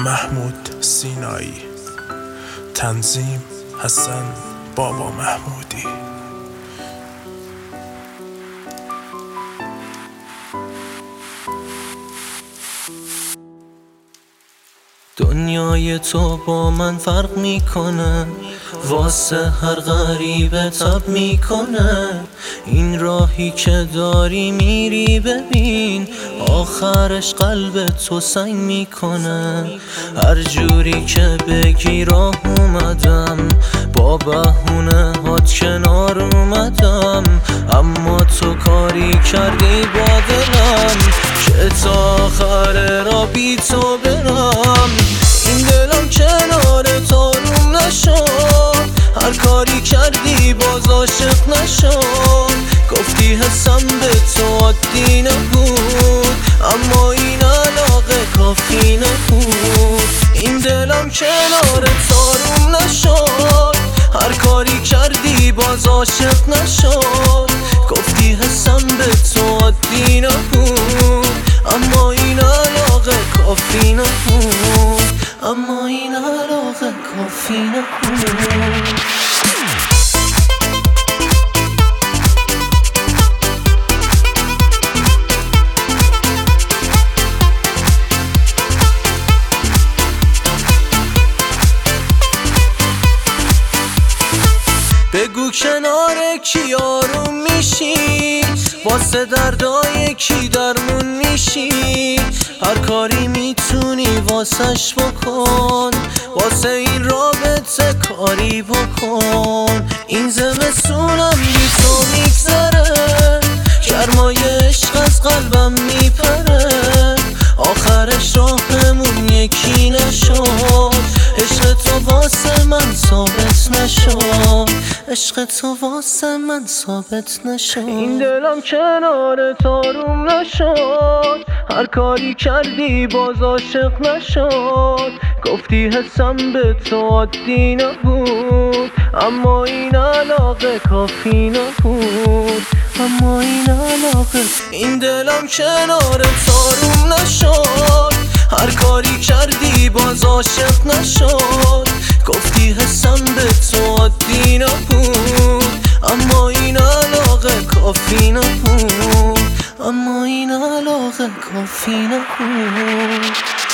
محمود سینایی، تنظیم حسن بابا محمودی. دنیای تو با من فرق میکنه، واسه هر غریبه تب میکنه. این راهی که داری میری ببین، آخرش قلب تو سنگ میکنه. هر جوری که بگی راه اومدم، با بهونه هات کنار اومدم. اما تو کاری کردی با دلم که تا آخر را بی تو برم. این دلم کنار تو روم نشد، هر کاری کردی باز عاشق نشد. گفتی حسم به تو عادی نبود، اما این علاقه کافی نبود. این دلم کنار تو روم نشد، هر کاری کردی باز عاشق نشد. گفتی حسم به تو عادی نبود، اما این علاقه کافی نبود. اما این علاقه کافی نبود. بگو کنار کی آروم میشی، واسه دردای کی درمون میشی. هر کاری میتونی واسش بکن، واسه این رابطه کاری بکن. این زمستونم بی تو میگذره، گرمای عشق از قلبم میپره. آخرش راهمون یکی نشد، عشق تو واسه من ثابت نشد. عشق تو واسه من ثابت نشد. این دلم کنار تو روم نشد، هر کاری کردی باز عاشق نشد. گفتی حسم به تو عادی نبود، اما این علاقه کافی نبود. اما این علاقه. این دلم کنار تو روم نشد، هر کاری کردی باز عاشق نشد. گفتی حسم به تو عادی نبود، اما این علاقه کافی نبود. اما این علاقه کافی نبود.